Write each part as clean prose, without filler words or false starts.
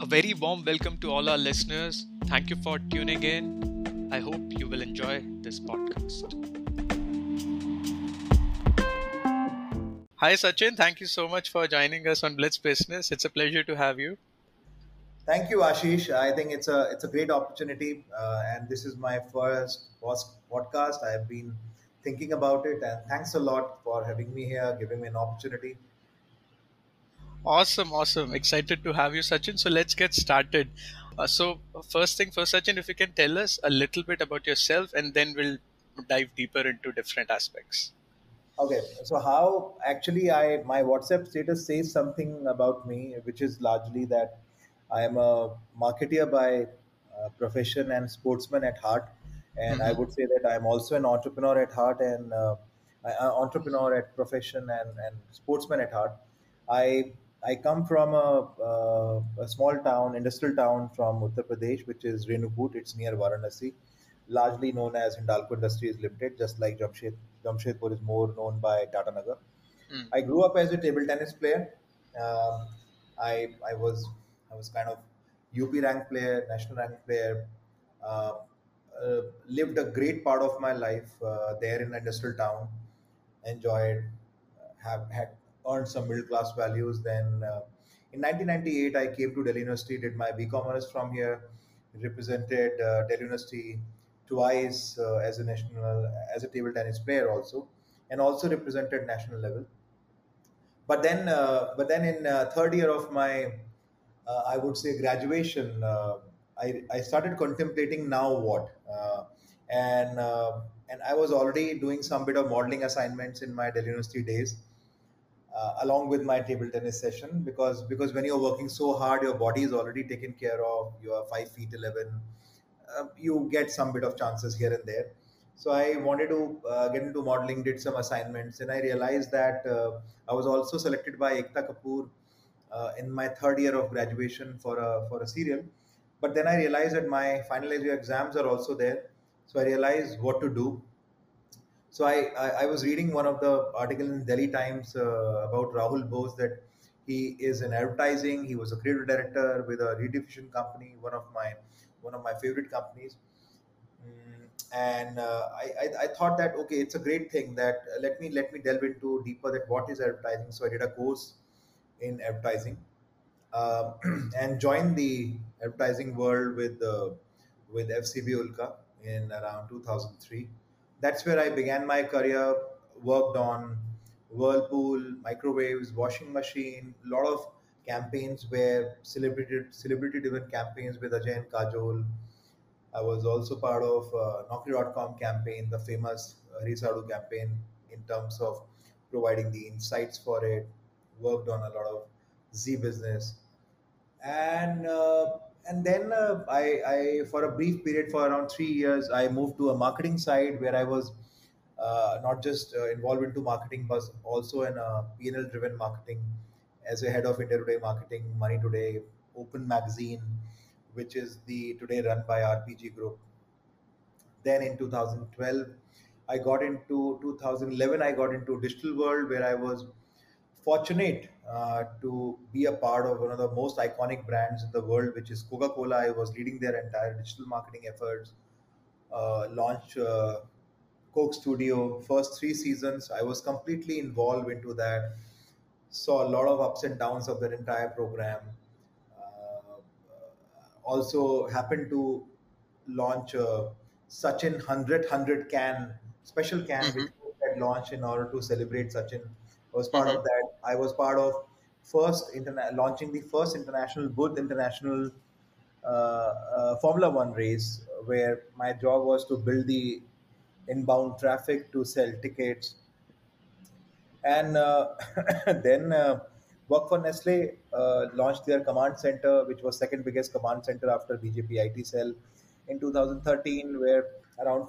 very warm welcome to all our listeners. Thank you for tuning in. I hope you will enjoy this podcast. Hi, Sachin. Thank you so much for joining us on Blitz Business. It's a pleasure to have you. Thank you, Ashish. I think it's a great opportunity, and this is my first podcast. I have been thinking about it, and thanks a lot for having me here, giving me an opportunity. Awesome, awesome. Excited to have you, Sachin. So let's get started. First thing first, Sachin, if you can tell us a little bit about yourself, and then we'll dive deeper into different aspects. Okay, so how actually I my WhatsApp status says something about me, which is largely that I am a marketeer by profession and sportsman at heart, and I Mm-hmm. would say that I am also an entrepreneur at heart and entrepreneur at profession and sportsman at heart. I come from a small town, industrial town from Uttar Pradesh, which is Renuput. It's near Varanasi, largely known as Hindalco Industries Limited, just like Jamshedpur is more known by Tata Nagar. Mm. I grew up as a table tennis player. Um, I was kind of UP rank player, national rank player. Uh, Lived a great part of my life there in industrial town. Enjoyed, have had earned some middle class values. Then in 1998, I came to Delhi University, did my BCom honors from here, represented Delhi University twice as a national as a table tennis player also, and also represented national level. But then in third year of my, I would say graduation, I started contemplating now what, and and I was already doing some bit of modeling assignments in my Delhi University days, along with my table tennis session, because when you're working so hard, your body is already taken care of. You are 5 feet 11. You get some bit of chances here and there. So I wanted to get into modeling, did some assignments, and I realized that I was also selected by Ekta Kapoor in my third year of graduation for a serial. But then I realized that my final year exams are also there. So I realized what to do. So I was reading one of the article in Delhi Times about Rahul Bose, that he is in advertising. He was a creative director with a rediffusion company, one of my favorite companies. And I thought that okay, it's a great thing that let me delve into deeper that what is advertising. So I did a course in advertising, uh, and joined the advertising world with FCB Ulka in around 2003. That's where I began my career. Worked on Whirlpool, microwaves, washing machine, a lot of campaigns where celebrity driven campaigns with Ajay and Kajol. I was also part of Naukri.com campaign, the famous Risadu campaign, in terms of providing the insights for it. Worked on a lot of Z business, and then I for a brief period for around 3 years I moved to a marketing side where I was not just involved into marketing but also in a P&L driven marketing as a head of India Today marketing, Money Today, Open Magazine, which is the today run by RPG Group. Then in 2012 I got into 2011 I got into digital world where I was fortunate to be a part of one of the most iconic brands in the world, which is Coca Cola. I was leading their entire digital marketing efforts, launch Coke Studio, first 3 seasons. I was completely involved into that, saw a lot of ups and downs of their entire program. Also happened to launch Sachin 100 can special can which Mm-hmm. we had launched in order to celebrate Sachin. I was part Mm-hmm. of that. I was part of launching the first international Buddh International Formula One race, where my job was to build the inbound traffic to sell tickets, and then work for Nestle, launched their command center, which was second biggest command center after BJP IT cell in 2013, where around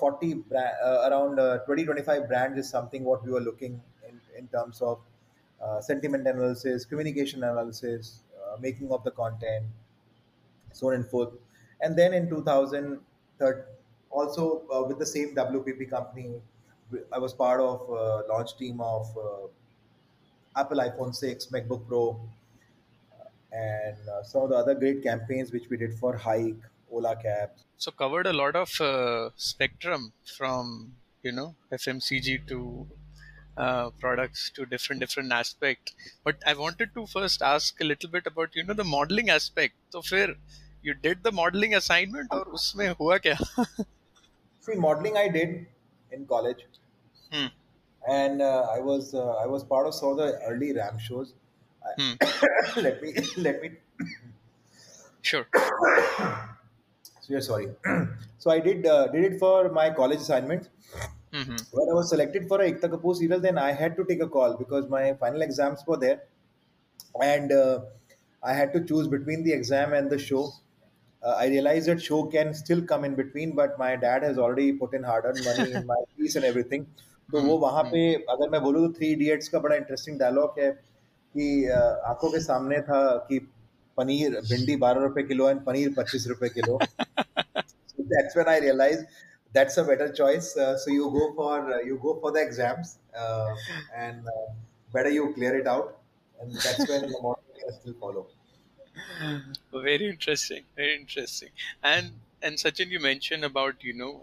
2025 brands is something what we were looking in terms of sentiment analysis, communication analysis, making of the content, so on and forth. And then in 2013, also with the same WPP company, I was part of launch team of Apple iPhone 6, MacBook Pro, and some of the other great campaigns which we did for Hike, Ola Cabs. So covered a lot of spectrum from FMCG to products to different aspect. But I wanted to first ask a little bit about the modeling aspect. So फिर you did the modeling assignment और उसमें हुआ क्या? See, modeling I did in college, Hmm. and I was part of some of the early RAM shows. Hmm. Let me. Sure. So yeah, sorry. So I did it for my college assignments. Hmm. When I was selected for a Ekta Kapoor serial, then I had to take a call because my final exams were there, and I had to choose between the exam and the show. I realized that show can still come in between, but my dad has already put in hard-earned money in my fees and everything. तो Hmm. वो वहाँ Hmm. पे अगर मैं बोलूँ तो three idiots का बड़ा इंटरेस्टिंग डायलॉग है कि आंखों के सामने था कि पनीर भिंडी 12 रुपए किलो एंड पनीर 25 रुपए kilo. So that's when I realized that's a better choice. So you go for the exams, and better you clear it out, and that's when the modeling can still follow. Very interesting. Very interesting. And Sachin, you mentioned about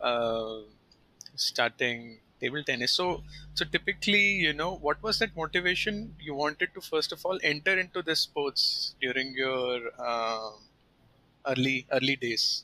starting table tennis. So typically, what was that motivation you wanted to first of all enter into this sports during your early days?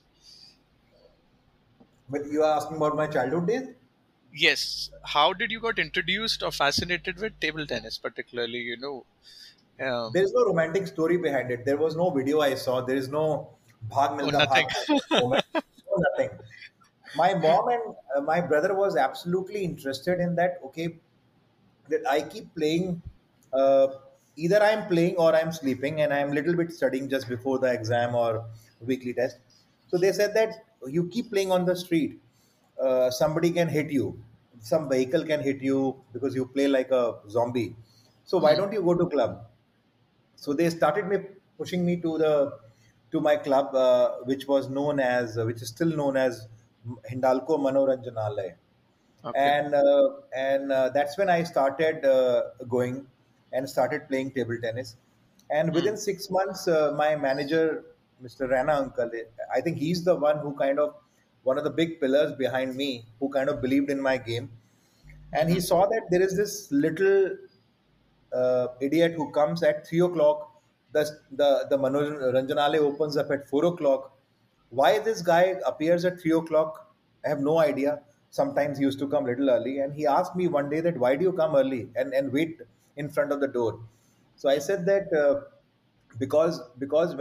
But you are asking about my childhood days. Yes. How did you got introduced or fascinated with table tennis, particularly? There is no romantic story behind it. There was no video I saw. There is no bhag Oh, milka nothing. bhag moment. No, nothing. My mom and my brother was absolutely interested in that. Okay, that I keep playing. Uh, Either I'm playing or I'm sleeping, and I'm little bit studying just before the exam or weekly test. So they said that you keep playing on the street, somebody can hit you, some vehicle can hit you because you play like a zombie. So why Hmm. don't you go to club? So they started me pushing me to my club, which is still known as Hindalco Manoranjanalaya, Okay. and that's when I started going and started playing table tennis. And Hmm. within 6 months, my manager, Mr. Rana Uncle, I think he's the one who kind of one of the big pillars behind me, who kind of believed in my game, and he Hmm. saw that there is this little idiot who comes at 3 o'clock. The Manoranjanale opens up at 4 o'clock. Why this guy appears at 3 o'clock? I have no idea. Sometimes he used to come little early, and he asked me one day that why do you come early and wait in front of the door? So I said that because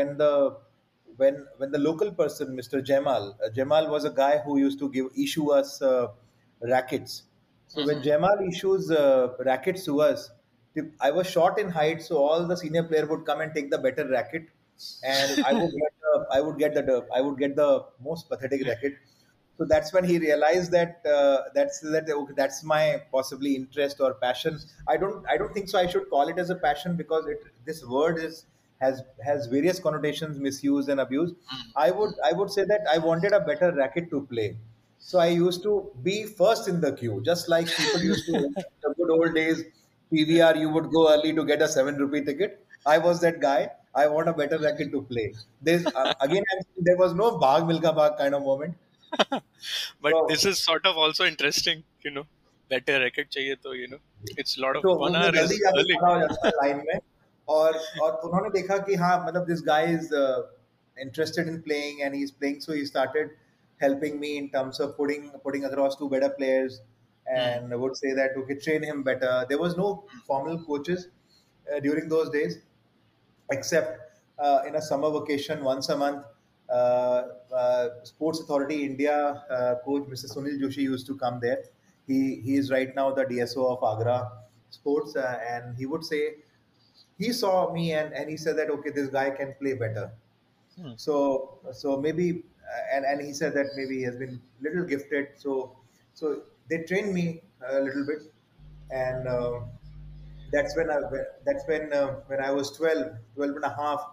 when the local person, Mr. Jamal was a guy who used to give issue us rackets. So when Hmm. Jamal issues rackets to us, I was short in height, so all the senior player would come and take the better racket, and I would get the most pathetic racket. So that's when he realized that okay, that's my possibly interest or passion. I don't think so I should call it as a passion because this word is has various connotations, misuse and abuse. I would say that I wanted a better racket to play. So I used to be first in the queue, just like people used to in the good old days. PVR, you would go early to get a 7 rupee ticket. I was that guy. I want a better racket to play. There was no Bhag Milka Bhag kind of moment. But So this is sort of also interesting. Better racket चाहिए तो it's a lot of तो one मैं hour जल्दी is जाके early. खड़ा हो जाता है लाइन में और उन्होंने देखा कि हाँ मतलब this guy is interested in playing and he's playing, so he started helping me in terms of putting across two better players, Hmm. and would say that okay, train him better. There was no formal coaches during those days, except in a summer vacation once a month. Sports Authority India coach Mr. Sunil Joshi used to come there. He is right now the DSO of Agra Sports, and he would say he saw me and he said that okay, this guy can play better. Hmm. So maybe and he said that maybe he has been little gifted. So they trained me a little bit, and that's when I was 12 and a half.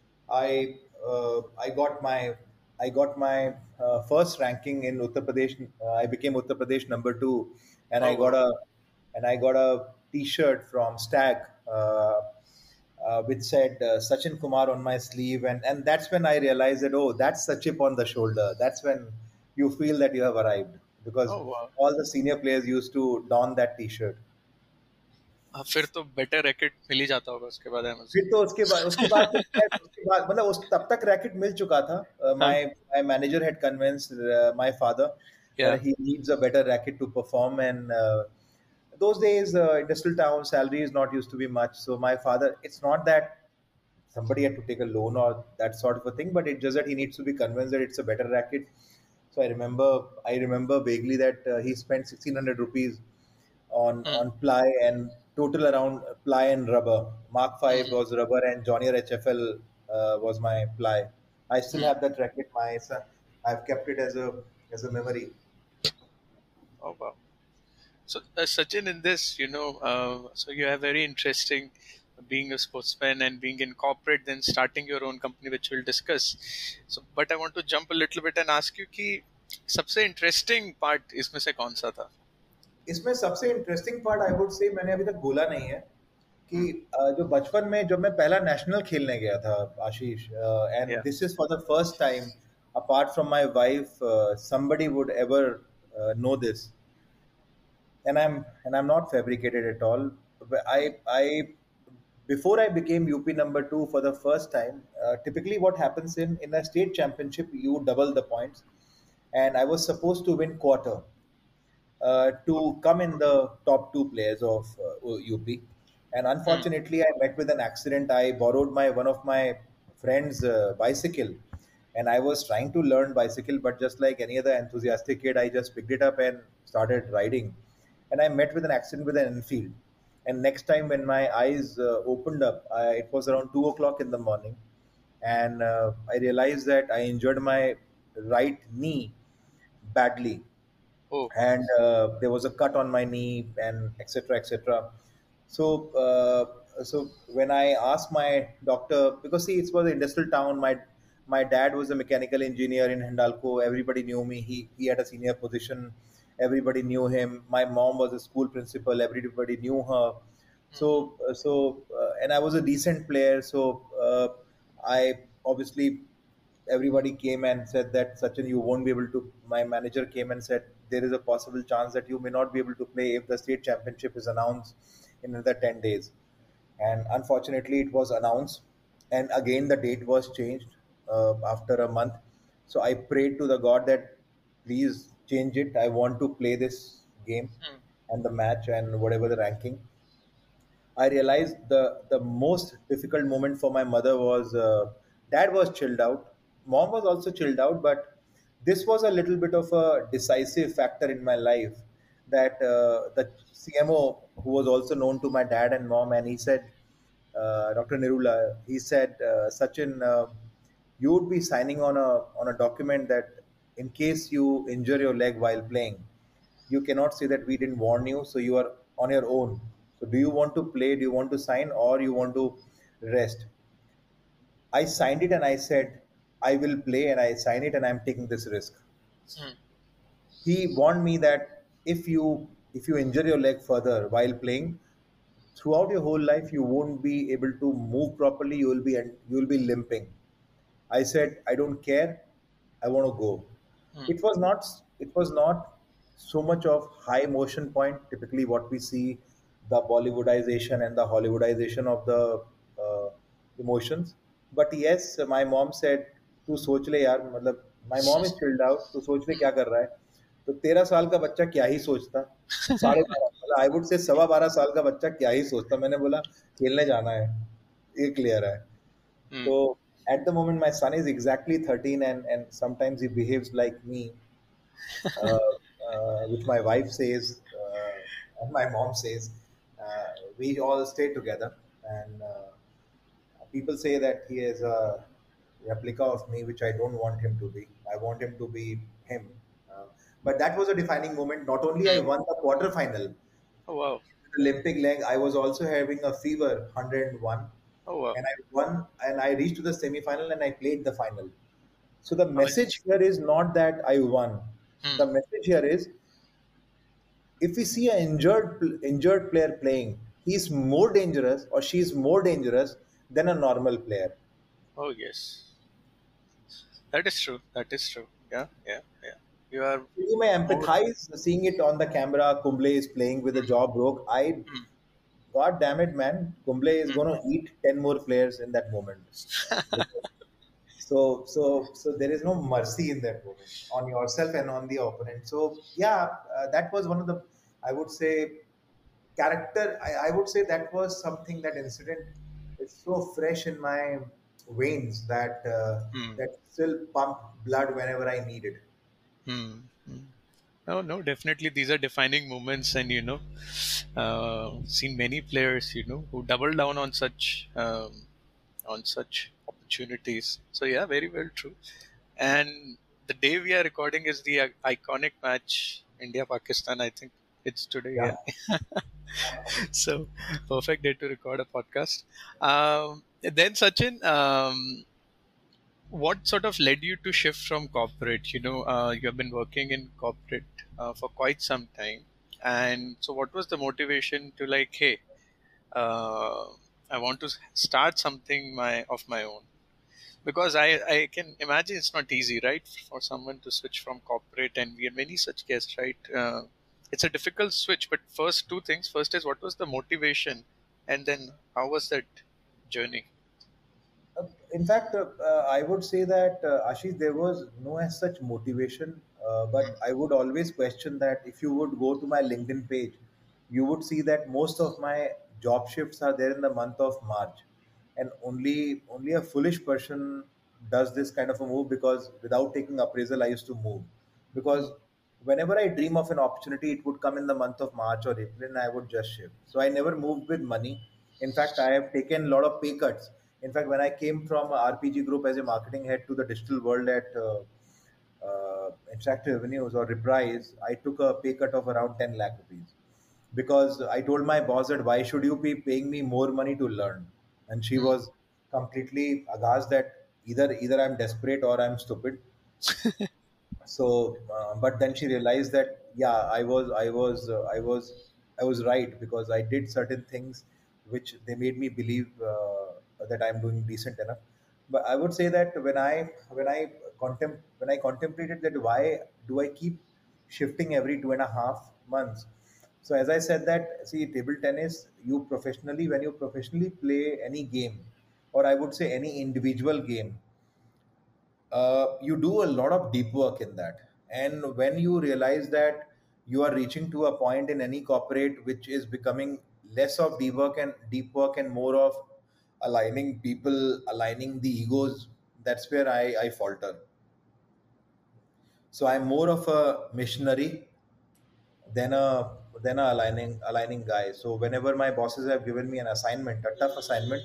I got my first ranking in Uttar Pradesh. I became Uttar Pradesh number two, and Oh wow. I got a T-shirt from Stag. which said Sachin Kumar on my sleeve, and that's when I realized that, oh, that's a chip on the shoulder. That's when you feel that you have arrived, because Oh wow. all the senior players used to don that T-shirt. हाँ, फिर तो better racket मिल ही जाता होगा उसके बाद फिर Amazon तो उसके बाद तो खैर, उसके बाद मतलब उस तब तक रैकेट मिल चुका था. हाँ My manager had convinced my father या that he needs a better racket to perform, and those days industrial town salary is not used to be much. So my father, it's not that somebody had to take a loan or that sort of a thing, but it's just that he needs to be convinced that it's a better racket. So I remember vaguely that he spent 1,600 rupees on ply, and total around ply and rubber. Mark 5 was rubber, and Junior HFL was my ply. I still have that racket. My son, I've kept it as a memory. oh wow. So Sachin, in this, so you have very interesting being a sportsman and being in corporate, then starting your own company, which we'll discuss. So, but I want to jump a little bit and ask you कि सबसे interesting part इसमें से कौन सा था? इसमें सबसे interesting part I would से मैंने अभी तक बोला नहीं है कि जो बचपन में जब मैं पहला नेशनल खेलने गया था Ashish, and Yeah. This is for the first time apart from my wife, somebody would ever know this, and I'm not fabricated at all. But I before I became UP number two for the first time, typically what happens in a state championship, you double the points, and I was supposed to win quarter to come in the top two players of UP. And Hmm. unfortunately, I met with an accident. I borrowed my one of my friend's bicycle, and I was trying to learn bicycle, but just like any other enthusiastic kid, I just picked it up and started riding. And I met with an accident with an Enfield. And next time when my eyes opened up, it was around 2 o'clock in the morning, and I realized that I injured my right knee badly, Oh. and there was a cut on my knee, and etc etc. So so when I asked my doctor, because see, it was an industrial town, my dad was a mechanical engineer in Hindalco. Everybody knew me. He had a senior position. Everybody knew him. My mom was a school principal. Everybody knew her. So and I was a decent player. So I obviously, everybody came and said that Sachin, you won't be able to. My manager came and said there is a possible chance that you may not be able to play if the state championship is announced in another 10 days. And unfortunately, it was announced, and again the date was changed after a month. So I prayed to the God that please change it. I want to play this game Hmm. and the match and whatever the ranking. I realized the most difficult moment for my mother was, dad was chilled out, mom was also chilled out, but this was a little bit of a decisive factor in my life, that the CMO, who was also known to my dad and mom, and he said, Dr. Nirula, he said, Sachin, you would be signing on a document that in case you injure your leg while playing, you cannot say that we didn't warn you, so you are on your own. So do you want to play, do you want to sign, or you want to rest? I signed it and I said I will play, and I sign it, and I'm taking this risk. Hmm. He warned me that if you injure your leg further while playing, throughout your whole life you won't be able to move properly, you will be limping. I said, I don't care. I want to go. Hmm. It was not so much of high motion point. Typically, what we see, the Bollywoodization and the Hollywoodization of the emotions. But yes, my mom said, "तू सोच ले यार, मतलब my mom is chilled out. तू सोच ले क्या कर रहा है? तो 13 साल का बच्चा क्या ही सोचता? 12.5, मतलब आई वुड से 12.25 साल का बच्चा क्या ही सोचता?" मैंने बोला खेलने जाना है, ये क्लियर है. Hmm. So at the moment, my son is exactly 13, and sometimes he behaves like me, which my wife says, and my mom says. We all stay together, and people say that he is a replica of me, which I don't want him to be. I want him to be him. Uh, but that was a defining moment. Not only I Hmm. won the quarter final, Oh wow. Olympic leg, I was also having a fever 101, Oh wow. and I won, and I reached to the semi final, and I played the final. So the Amazing. message here is not that I won. Hmm. The message here is, if we see an injured player playing, he's more dangerous or she's more dangerous than a normal player. Oh yes, that is true. That is true. Yeah, yeah, yeah. You are You may more. empathize seeing it on the camera. Kumble is playing with a Mm, jaw broke. mm, God damn it, man, Kumble is mm. going to eat 10 more players in that moment. So there is no mercy in that moment on yourself and on the opponent. So yeah, that was one of the, I would say, character. I would say that was something, that incident is so fresh in my veins that Mm, that still pump blood whenever I need it. mm, mm. No, no, definitely these are defining moments, and seen many players, who double down on such opportunities. So yeah, very well true. And the day we are recording is the iconic match India Pakistan. I think it's today. Yeah. Yeah. So perfect day to record a podcast. Then Sachin, what sort of led you to shift from corporate? You have been working in corporate for quite some time, and so what was the motivation to like, hey, uh, I want to start something my own? Because I can imagine it's not easy, right, for someone to switch from corporate, and we have many such guests, right? It's a difficult switch, but first two things. First is what was the motivation, and then how was that journey? In fact, I would say that Ashish, there was no as such motivation, but I would always question that if you would go to my LinkedIn page, you would see that most of my job shifts are there in the month of March, and only a foolish person does this kind of a move, because without taking appraisal, I used to move, because whenever I dream of an opportunity, it would come in the month of March or April, and I would just shift. So I never moved with money. In fact, I have taken a lot of pay cuts. In fact, when I came from RPG Group as a marketing head to the digital world at Interactive Avenues or Reprise, I took a pay cut of around 10 lakh rupees, because I told my boss that why should you be paying me more money to learn? And she Hmm. was completely aghast that either I'm desperate or I'm stupid. So but then she realized that yeah, I was right, because I did certain things which they made me believe that I'm doing decent enough. But I would say that when I contemplated that why do I keep shifting every 2.5 months. So as I said that, see, table tennis, when you professionally play any game, or I would say any individual game, you do a lot of deep work in that. And when you realize that you are reaching to a point in any corporate which is becoming less of deep work and more of aligning people, aligning the egos, that's where I falter. So I'm more of a missionary than a aligning guy. So whenever my bosses have given me an assignment, a tough assignment,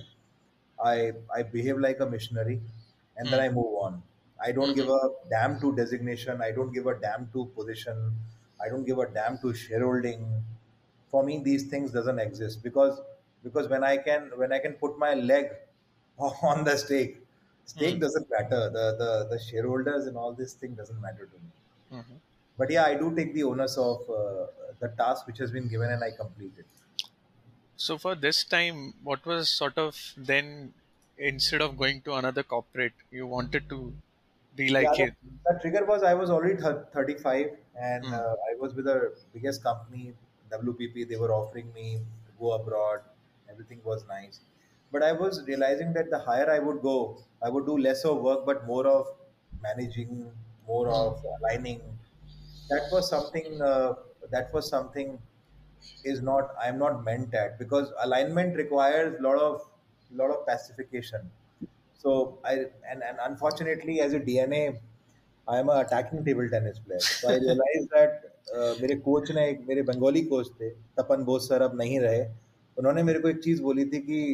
I behave like a missionary, and then Hmm. I move on. I don't give Hmm. a damn to designation. I don't give a damn to position. I don't give a damn to shareholding. For me, these things doesn't exist, because when I can put my leg on the stake Hmm. doesn't matter. The shareholders and all this thing doesn't matter to me. Hmm. But yeah, I do take the onus of the task which has been given, and I complete it. So for this time, what was sort of then, instead of going to another corporate, you wanted to be Yeah, like it? the trigger was I was already 35, and Hmm. I was with the biggest company, WPP. They were offering me to go abroad. Everything was nice. But I was realizing that the higher I would go, I would do less of work, but more of managing, more Hmm. of aligning. That was something. That was something is not I'm not meant at, because alignment requires a lot of pacification. So and unfortunately, as a DNA, I am a attacking table tennis player. So I realized that मेरे coach ने एक मेरे Bengali coach थे, तपन Bose sir अब नहीं रहे. उन्होंने मेरे को एक चीज बोली थी कि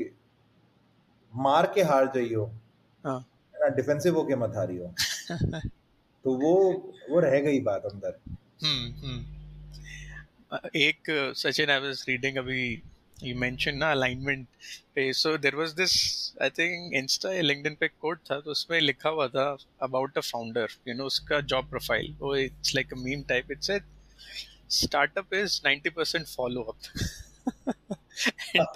मार के हार जाइयो, Uh, है ना, डिफेंसिव होके मत हारियो. तो वो रह गई बात अंदर. hmm. Hmm. एक सचिन, आई वाज रीडिंग अभी, you mentioned ना alignment पे, so there was this, I think Insta या लिंक्डइन पे कोट था, तो उसमें लिखा हुआ था about a founder, उसका job profile, वो it's like a meme type, it said startup is 90% follow up. and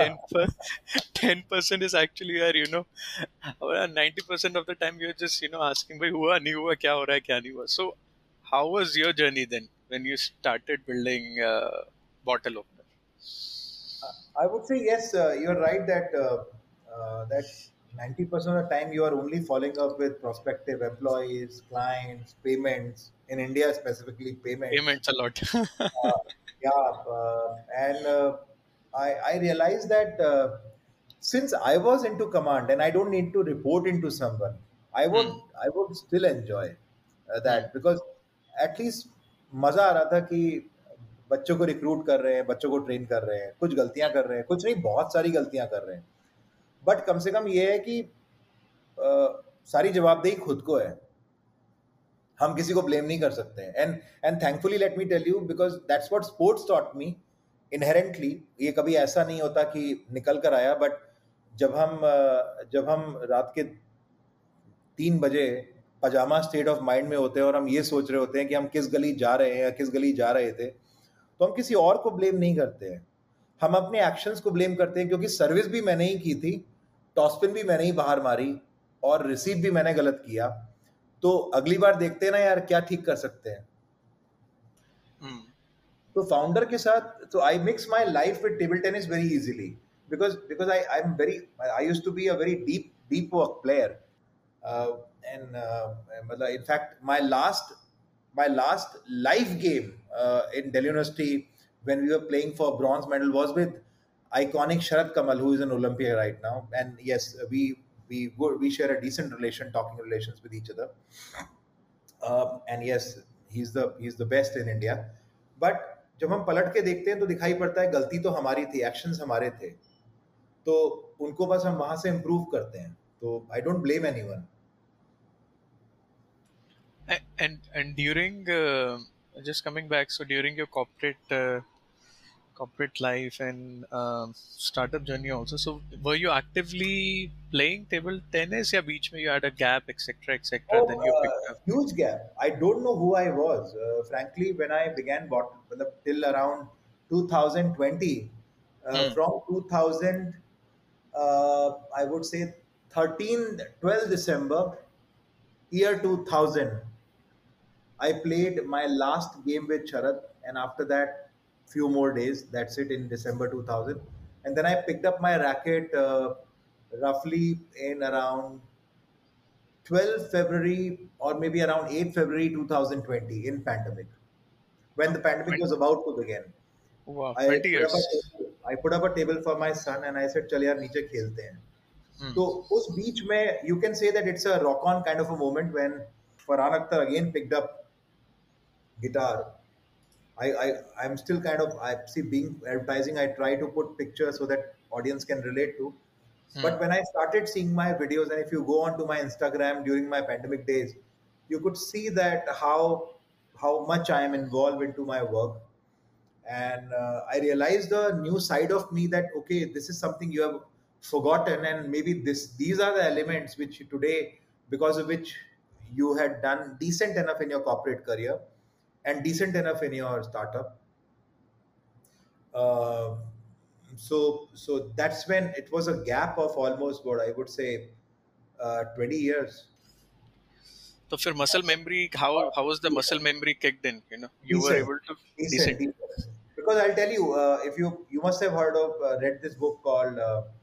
10% is actually your, 90% of the time you're just, asking, "Bhai, hua nahi hua, kya ho raha hai, kya nahi hua." So, how was your journey then when you started building bottle opener? I would say yes. You're right that that 90% of the time you are only following up with prospective employees, clients, payments. In India, specifically payments. Payments a lot. Uh, and I realized that since I was into command and I don't need to report into someone, Hmm. I would still enjoy Hmm. that because at least मजा आ रहा था कि बच्चों को recruit कर रहे हैं, बच्चों को ट्रेन कर रहे हैं, कुछ गलतियां कर रहे हैं, कुछ नहीं बहुत सारी गलतियां कर रहे हैं, बट कम से कम ये है कि सारी जवाबदेही खुद को है, हम किसी को ब्लेम नहीं कर सकते हैं and thankfully let me tell you because that's what sports taught me inherently. ये कभी ऐसा नहीं होता कि निकल कर आया, बट जब हम रात के 3 बजे पजामा स्टेट ऑफ माइंड में होते हैं और हम ये सोच रहे होते हैं कि हम किस गली जा रहे हैं या किस गली जा रहे थे, तो हम किसी और को ब्लेम नहीं करते हैं, हम अपने एक्शंस को ब्लेम करते हैं क्योंकि सर्विस भी मैंने ही की थी, टॉसपिन भी मैंने ही बाहर मारी और रिसीव भी मैंने गलत किया, तो अगली बार देखते हैं ना यार क्या ठीक कर सकते हैं. Hmm. तो फाउंडर के साथ तो I mix my life with table tennis very easily because I am very I used to be a very deep work player and मतलब in fact my last live game in Delhi University when we were playing for bronze medal was with iconic Sharad Kamal, who is an Olympian right now. And yes, we share a decent relation, talking relations with each other. And yes, he's the best in India. But जब हम पलट के देखते हैं तो दिखाई पड़ता है गलती तो हमारी थी, एक्शंस हमारे थे, तो उनको बस हम वहां से इम्प्रूव करते हैं, तो I don't blame anyone. And during just coming back, so during your corporate life and startup journey also, so were you actively playing table tennis? Yeah, beach mein you had a gap, etc., etc. Oh, Then you picked up. huge gap. I don't know who I was. Frankly, when I began till around 2020, Hmm. from 2000, I would say 13, 12 December, year 2000, I played my last game with Sharad, and after that, few more days. That's it in December 2000, and then I picked up my racket roughly in around 12 February or maybe around 8 February 2020 in pandemic, when the pandemic was about to begin. Wow, I 20 put up a years. table, I put up a table for my son and I said चल यार नीचे खेलते हैं. Hmm. तो उस बीच में you can say that it's a rock on kind of a moment when Farhan Akhtar again picked up guitar. I'm still kind of I see being advertising. I try to put pictures so that audience can relate to. Hmm. But when I started seeing my videos, and if you go onto my Instagram during my pandemic days, you could see that how much I am involved into my work, and I realized a new side of me that okay, this is something you have forgotten, and maybe these are the elements which today, because of which you had done decent enough in your corporate career and decent enough in your startup. Uh, so that's when it was a gap of almost what I would say 20 years. So for muscle memory, how was the muscle memory kicked in? You were Decent, able to decent, decent. decent. Because I'll tell you, if you must have heard of read this book called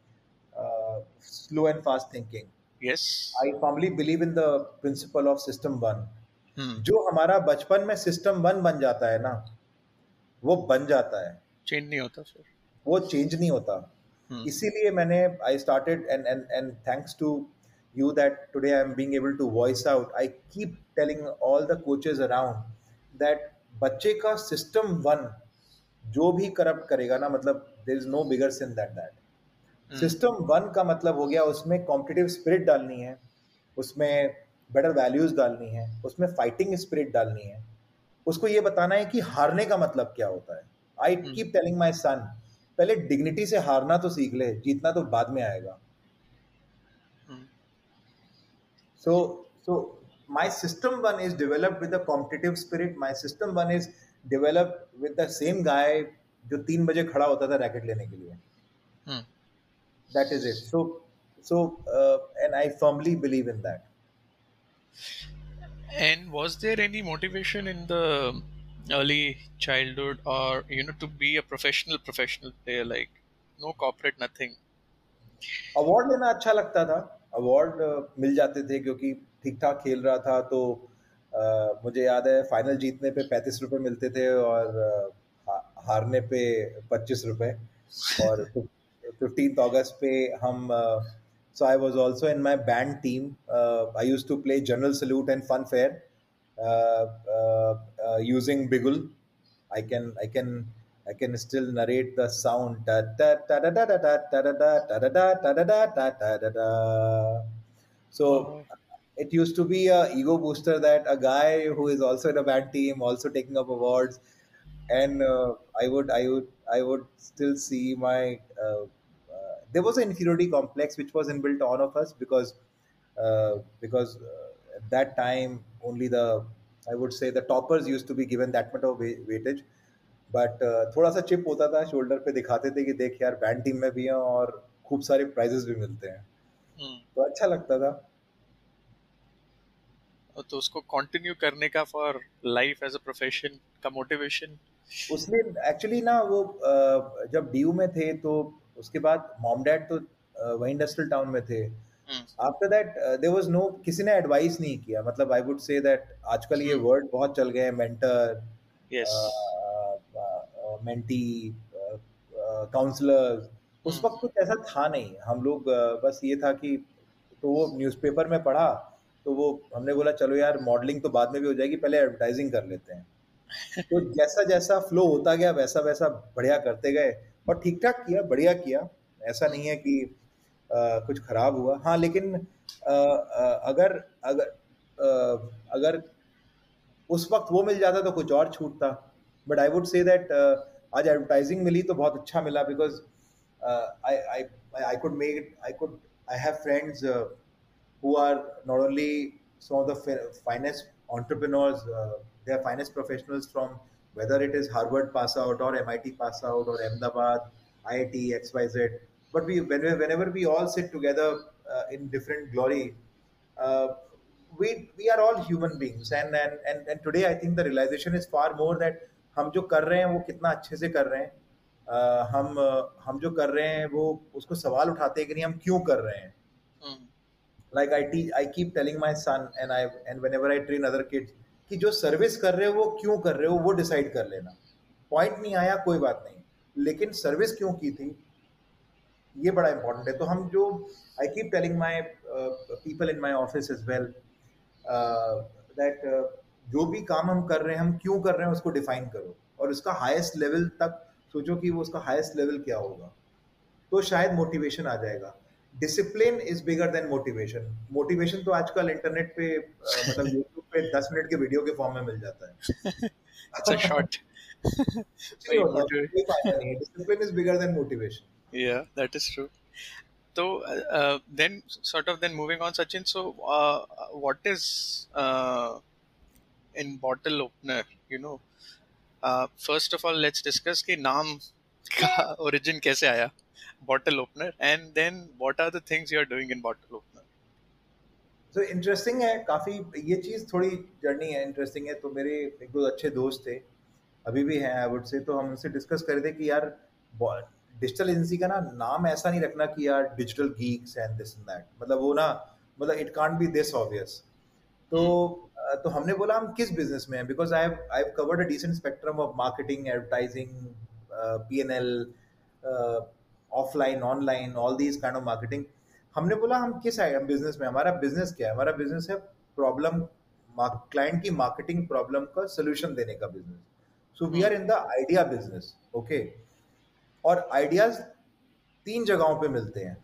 Slow and Fast Thinking. Yes. I firmly believe in the principle of system one. Hmm. जो हमारा बचपन में system one बन जाता है ना, वो बन जाता है, Change नहीं होता फिर. वो चेंज नहीं होता. Hmm. इसीलिए मैंने I started and thanks to you that today I'm being able to voice out. I keep telling all the coaches around that बच्चे का सिस्टम वन जो भी करप्ट करेगा ना, मतलब there is no bigger sin that that. Hmm. System one का मतलब हो गया उसमें कॉम्पिटिटिव स्पिरिट डालनी है, उसमें बेटर वैल्यूज डालनी है, उसमें फाइटिंग स्पिरिट डालनी है, उसको ये बताना है कि हारने का मतलब क्या होता है. I Hmm. Keep telling my son, पहले डिग्निटी से हारना तो सीख ले, जीतना तो बाद में आएगा. Hmm. So my system one is developed with a competitive spirit. My system one is developed with the same guy जो 3 बजे खड़ा होता था रैकेट लेने के लिए. Hmm. That is it. And I firmly believe in that. And was there any motivation in the early childhood, or to be a professional player, like no corporate, nothing? Award लेना अच्छा लगता था। Award मिल जाते थे क्योंकि ठीक ठाक खेल रहा था, तो मुझे याद है फाइनल जीतने पे 35 रुपए मिलते थे, और हारने पे 25 रुपए। और 15th अगस्त पे हम so I was also in my band team. I use to play general salute and fun fair using Bigul. I can I can still narrate the sound. Da, da, da, da, da, da, da, da, da, da, da, da, da, da, da, da, da, da. So Oh, it used to be a ego booster that a guy who is also in a band team, also taking up awards, and I would still see my there was an inferiority complex which was inbuilt on of us, because at that time only the, I would say, the toppers used to be given that much of weightage. But थोड़ा सा chip होता था shoulder पे, दिखाते थे कि देख यार बैंड टीम में भी हैं और खूब सारे प्राइजेस भी मिलते हैं, hmm. तो अच्छा लगता था। तो उसको कंटिन्यू करने का for life as a profession का मोटिवेशन? उसमें एक्चुअली ना वो जब डीयू में थे तो उसके बाद मॉम डैड तो वही इंडस्ट्रियल टाउन में थे। Hmm. After that there was no, किसी ने एडवाइस नहीं किया। मतलब आई वुड से दैट आजकल ये Hmm. वर्ड बहुत चल गए हैं, मेंटर, Yes. Mentee, counsellors. उस Hmm. वक्त कुछ ऐसा था नहीं। हम लोग बस ये था कि, तो वो न्यूज़पेपर में पढ़ा, तो वो हमने बोला चलो यार मॉडलिंग तो बाद में भी हो जाएगी, पहले एडवर्टाइजिंग कर लेते हैं। तो जैसा जैसा फ्लो होता गया वैसा वैसा बढ़िया करते गए, और ठीक ठाक किया, बढ़िया किया। ऐसा Hmm. नहीं है कि कुछ खराब हुआ। हाँ लेकिन अगर अगर अगर उस वक्त वो मिल जाता तो कुछ और छूटता। But I would say that आज एडवर्टाइजिंग मिली तो बहुत अच्छा मिला, because I I I could make I have friends who are not only some of the finest entrepreneurs, they are finest professionals from, whether it is Harvard pass out or MIT pass out or Ahmedabad, IIT, XYZ. But whenever we all sit together in different glory, uh, we are all human beings, and today I think the realization is far more that हम जो कर रहे हैं वो कितना अच्छे से कर रहे हैं। हम जो कर रहे हैं वो उसको सवाल उठाते हैं कि नहीं, हम क्यों कर रहे हैं। Hmm. Like I keep telling my son and whenever I train other kids कि जो सर्विस कर रहे हो वो क्यों कर रहे हो वो डिसाइड कर लेना। पॉइंट नहीं आया कोई बात नहीं, लेकिन सर्विस क्यों की थी ये बड़ा इंपॉर्टेंट है। तो हम जो, I keep telling my people in my office as well that जो भी काम हम कर रहे हैं हम क्यों कर रहे हैं उसको डिफाइन करो, और उसका हाईएस्ट लेवल तक सोचो कि वो उसका हाईएस्ट लेवल क्या होगा, तो शायद मोटिवेशन आ जाएगा। Discipline is bigger than motivation. Motivation तो आजकल इंटरनेट पे मतलब यूट्यूब पे 10 मिनट के वीडियो के फॉर्म में मिल जाता It's a है। short. कुछ नहीं वही होता, उसमें मोटिवेट. कोई फायदा नहीं है। Discipline is bigger than motivation. Yeah, that is true. So then, sort of, then moving on, Sachin. So, what is in bottle opener? First of all, let's discuss कि नाम का origin कैसे आया, bottle opener, and then what are the things you are doing in bottle opener? तो interesting है काफ़ी, ये चीज़ थोड़ी जर्नी है, इंटरेस्टिंग है। तो मेरे एक दो अच्छे दोस्त थे, अभी भी हैं आई वुड से, तो हम उनसे डिस्कस कर रहे थे कि यार डिजिटल एजेंसी का ना नाम ऐसा नहीं रखना कि यार digital geeks and this and that, मतलब वो ना, मतलब it can't be this obvious. तो Hmm. तो हमने बोला हम किस बिजनेस में हैं, because I have covered a decent spectrum of marketing, advertising, P&L, offline online, all these kind of marketing. हमने बोला हम किस बिजनेस में, हमारा बिजनेस क्या है। हमारा बिजनेस है प्रॉब्लम, क्लाइंट की मार्केटिंग प्रॉब्लम का सोल्यूशन देने का business. So we Hmm. Are in the idea business, okay. और आइडियाज तीन जगहों पे मिलते हैं।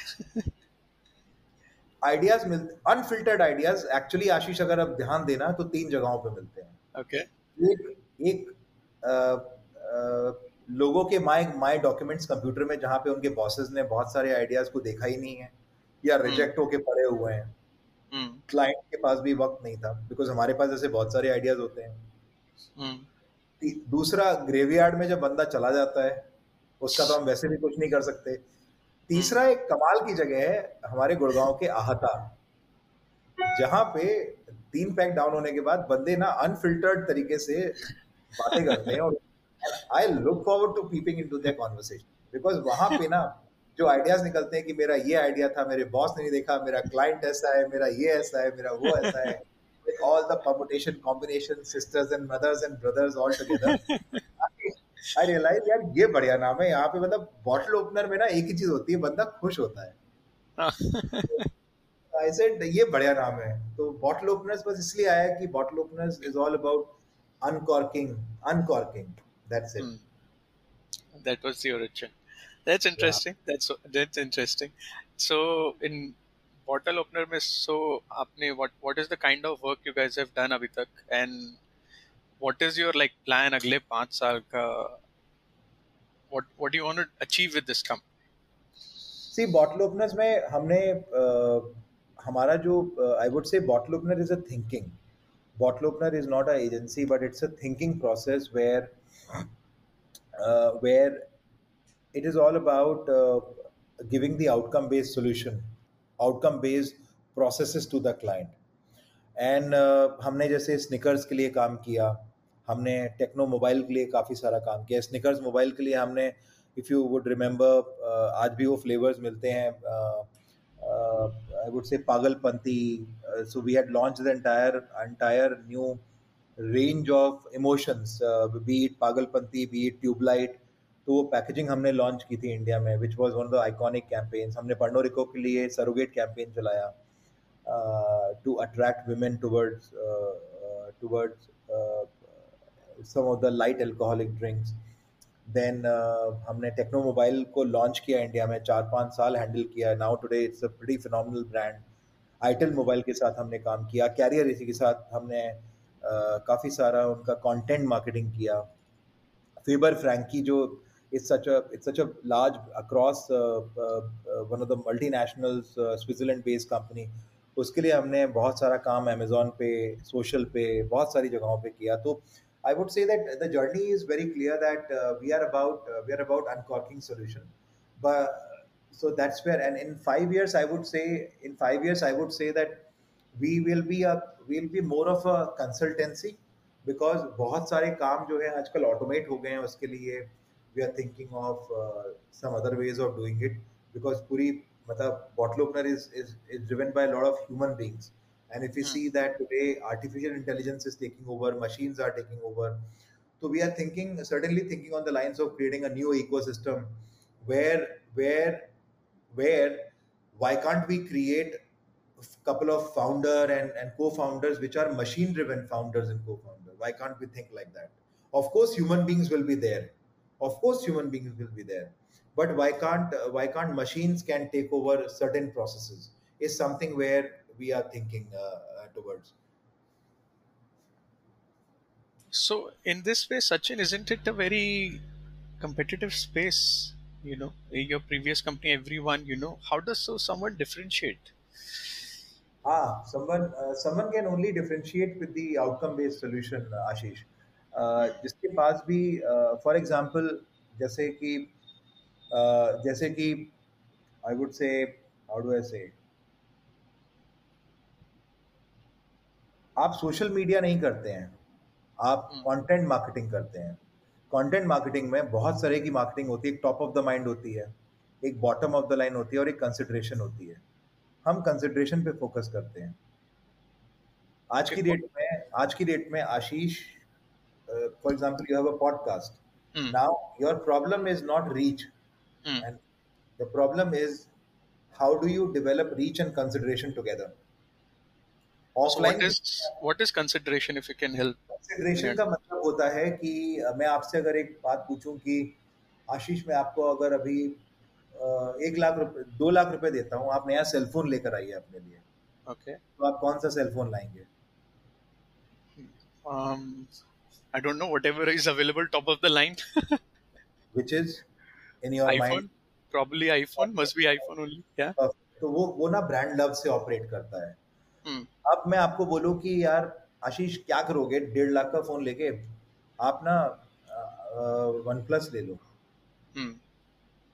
आइडियाज मिलते, अनफिल्टर्ड आइडियाज एक्चुअली आशीष अगर आप ध्यान देना तो तीन जगहों पे मिलते Okay. हैं। एक एक अ, लोगों के माई माई डॉक्यूमेंट्स कंप्यूटर में, जहाँ पे उनके बॉसेस ने बहुत सारे आइडियाज को देखा ही नहीं है या Hmm. रिजेक्ट होके पड़े हुए हैं। Hmm. क्लाइंट के पास भी वक्त नहीं था, बिकॉज हमारे पास ऐसे बहुत सारे आइडियाज होते हैं। Hmm. दूसरा, ग्रेवयार्ड में जब बंदा चला जाता है उसका तो हम वैसे भी कुछ नहीं कर सकते। Hmm. तीसरा एक कमाल की जगह है हमारे गुड़गांव के आहता, जहाँ पे 3 पैक डाउन होने के बाद बंदे ना अनफिल्टर्ड तरीके से बातें करते हैं, और I look forward to peeping into their conversation, because वहां पे ना जो आइडियाज निकलते हैं कि मेरा ये आइडिया था, मेरे बॉस ने नहीं देखा, मेरा क्लाइंट ऐसा है, मेरा ये ऐसा है, मेरा वो ऐसा है, with all the permutation combination, sisters and mothers and brothers all together, I realise यार ये बढ़िया नाम है यहाँ पे। मतलब बॉटल ओपनर में ना एक ही चीज होती है, बंदा खुश होता है। आई सेड ये बढ़िया नाम है। तो बॉटल ओपनर्स बस इसलिए आया कि bottle openers is all about uncorking, uncorking, that's it. Hmm. That was the origin. That's या interesting. That's interesting. So in bottle opener में so आपने what is the kind of work you guys have done अभी तक, and what is your like plan अगले 5 साल का, what do you want to achieve with this company? See bottle openers में हमने हमारा जो I would say bottle opener is a thinking, bottle opener is not an agency, but it's a thinking process where it is all about giving the outcome based solution, outcome based processes to the client. And हमने जैसे sneakers के लिए काम किया, हमने Tecno mobile के लिए काफ़ी सारा काम किया। स्निकर्स मोबाइल के लिए हमने, इफ़ यू वुड रिमेंबर, आज भी वो फ्लेवर्स मिलते हैं, I would say Pagalpanti. So we had launch the entire new range of emotions, be it Pagalpanti, be it Tubelight. तो वो पैकेजिंग हमने लॉन्च की थी इंडिया में, which was one of the iconic campaigns. हमने पर्नो रिको के लिए सरोगेट कैंपेन चलाया to attract women towards some of the light alcoholic drinks. Then हमने टेक्नो मोबाइल को लॉन्च किया इंडिया में, 4-5 साल हैंडल किया। Now today it's a pretty phenomenal brand. Itel mobile के साथ हमने काम किया, कैरियर इसी के साथ हमने काफ़ी सारा उनका कंटेंट मार्केटिंग किया। फेबर फ्रैंकी जो it's such a large across one of the multinationals, Switzerland based company, उसके लिए हमने बहुत सारा काम अमेजोन पे, सोशल पे, बहुत सारी जगहों पे किया। तो I would say that the journey is very clear that we are about uncorking solution, but so that's where, and in 5 years I would say, in 5 years I would say that we will be a we'll be more of a consultancy, because बहुत सारे काम जो है आजकल automate हो गए हैं। उसके लिए we are thinking of some other ways of doing it, because पूरी मतलब bottle opener is driven by lot of human beings, and if you Hmm. See that today artificial intelligence is taking over, machines are taking over. तो we are thinking, certainly thinking on the lines of creating a new ecosystem where where where why can't we create a couple of founder and co-founders which are machine driven founders and co-founders? Why can't we think like that? Of course human beings will be there, of course human beings will be there, but why can't machines can take over certain processes, is something where we are thinking towards. So in this way, Sachin, isn't it a very competitive space? In your previous company, everyone, how does so someone differentiate? Someone can only differentiate with the outcome-based solution, Ashish. जिसके पास भी, for example, जैसे कि जैसे कि I would say, how do I say, आप social media नहीं करते हैं, आप Hmm. कंटेंट मार्केटिंग करते हैं। कंटेंट मार्केटिंग में बहुत तरह की मार्केटिंग होती है, एक टॉप ऑफ द माइंड होती है, एक बॉटम ऑफ द लाइन होती है, और एक कंसिडरेशन होती है। हम कंसिडरेशन पे फोकस करते हैं। Okay. आज की डेट में आशीष, for example, you have a podcast. Hmm. Now, your problem is not reach, Hmm. and the problem is how do you develop reach and consideration together? So what Offline is what is consideration, if you can help me consideration का understand? मतलब होता है कि मैं आपसे अगर एक बात पूछूं कि आशीष, मैं आपको अगर अभी 1 लाख रुपए, 2 लाख रुपए देता हूं, आप नया सेलफोन लेकर आइए अपने लिए, Okay. तो आप कौन सा सेलफोन लाएंगे? Um, I don't know. Whatever is available, top of the line. Which is in your mind? iPhone, probably iPhone. Must be iPhone only. Yeah. तो वो ना ब्रांड लव से ऑपरेट करता है। Hmm. अब मैं आपको बोलूं कि यार आशीष क्या करोगे 1.5 लाख का फोन लेके, आप ना वन प्लस ले लो। Hmm.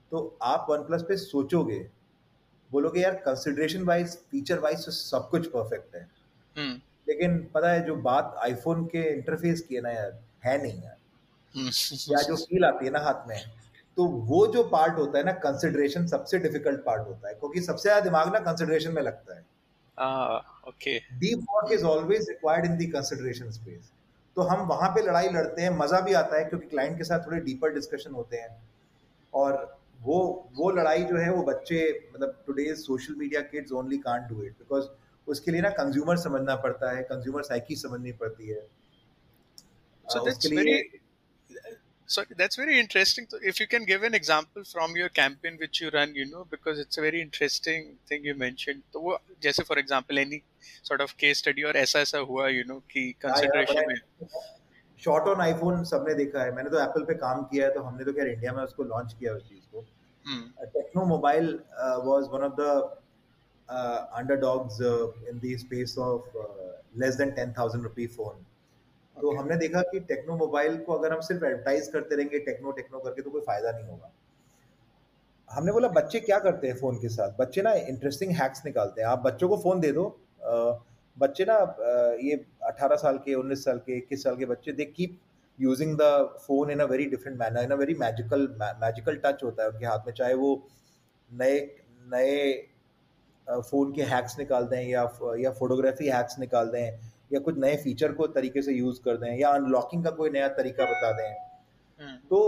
तो आप वन प्लस पे सोचोगे, बोलोगे यार कंसिडरेशन वाइज, फीचर वाइज तो सब कुछ परफेक्ट है, Hmm. लेकिन पता है जो बात आईफोन के इंटरफेस की है ना यार, है नहीं यार, Hmm. या जो फील आती है ना हाथ में, तो वो जो पार्ट होता है ना, कंसिडरेशन सबसे डिफिकल्ट पार्ट होता है, क्योंकि सबसे ज्यादा दिमाग ना कंसिडरेशन में लगता है। Okay. Deep work Hmm. Is always required in the consideration space. तो हम वहां पे लड़ाई लड़ते हैं, मजा भी आता है क्योंकि क्लाइंट के साथ थोड़े डीपर डिस्कशन होते हैं। और वो वो लड़ाई जो है वो बच्चे, मतलब today's social media kids only can't do it, because उसके लिए ना कंज्यूमर समझना पड़ता है, कंज्यूमर साइकी समझनी पड़ती है। So उसके that's लिए very so that's very interesting. So if you can give an example from your campaign which you run, because it's a very interesting thing you mentioned. तो वो जैसे for example any sort of case study और ऐसा ऐसा हुआ कि हाँ यार, बड़ा consideration में. शॉर्ट ऑन आईफोन सबने देखा है, मैंने तो एप्पल पे काम किया है, तो हमने तो खैर इंडिया में उसको लॉन्च किया उस चीज को। Hmm. Tecno mobile was one of the underdogs in the space of less than 10,000 rupee phone. तो Okay. हमने देखा कि टेक्नो मोबाइल को अगर हम सिर्फ एडवर्टाइज करते रहेंगे टेक्नो टेक्नो करके तो कोई फायदा नहीं होगा। हमने बोला बच्चे क्या करते हैं फोन के साथ, बच्चे ना इंटरेस्टिंग हैक्स निकालते हैं। आप बच्चों को फोन दे दो, बच्चे ना ये 18 साल के, 19 साल के, 21 साल के बच्चे, they keep using the phone in a very different manner, in a very magical magical touch होता है उनके हाथ में, चाहे वो नए नए फोन के हैक्स निकाल दें, या फोटोग्राफी हैक्स निकाल दें, या कुछ नए फीचर को तरीके से यूज कर दें, या अनलॉकिंग का कोई नया तरीका बता दें। Hmm. तो